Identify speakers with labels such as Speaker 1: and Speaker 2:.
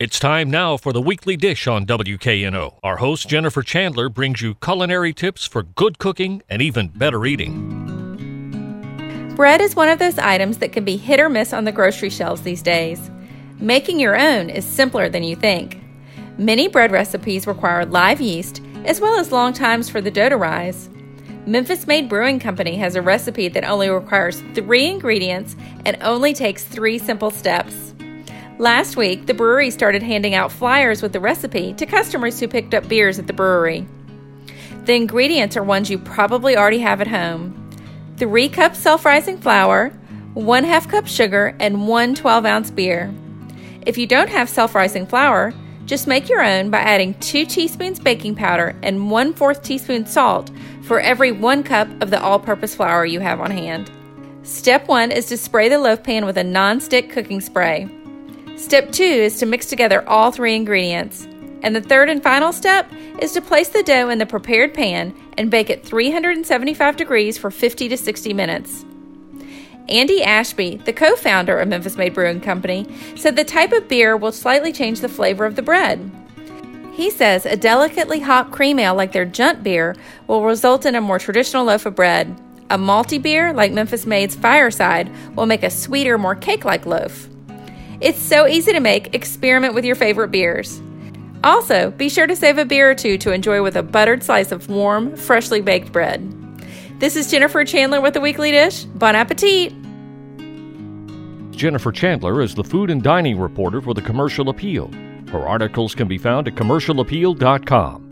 Speaker 1: It's time now for the weekly dish on WKNO. Our host, Jennifer Chandler, brings you culinary tips for good cooking and even better eating.
Speaker 2: Bread is one of those items that can be hit or miss on the grocery shelves these days. Making your own is simpler than you think. Many bread recipes require live yeast, as well as long times for the dough to rise. Memphis Made Brewing Company has a recipe that only requires 3 ingredients and only takes 3 simple steps. Last week, the brewery started handing out flyers with the recipe to customers who picked up beers at the brewery. The ingredients are ones you probably already have at home: 3 cups self-rising flour, 1/2 cup sugar, and 1 12-ounce beer. If you don't have self-rising flour, just make your own by adding 2 teaspoons baking powder and 1/4 teaspoon salt for every 1 cup of the all-purpose flour you have on hand. Step 1 is to spray the loaf pan with a non-stick cooking spray. Step 2 is to mix together all 3 ingredients. And the third and final step is to place the dough in the prepared pan and bake at 375 degrees for 50 to 60 minutes. Andy Ashby, the co-founder of Memphis Made Brewing Company, said the type of beer will slightly change the flavor of the bread. He says a delicately hot cream ale like their Junt beer will result in a more traditional loaf of bread. A malty beer like Memphis Made's Fireside will make a sweeter, more cake-like loaf. It's so easy to make. Experiment with your favorite beers. Also, be sure to save a beer or two to enjoy with a buttered slice of warm, freshly baked bread. This is Jennifer Chandler with the Weekly Dish. Bon appetit!
Speaker 1: Jennifer Chandler is the food and dining reporter for the Commercial Appeal. Her articles can be found at commercialappeal.com.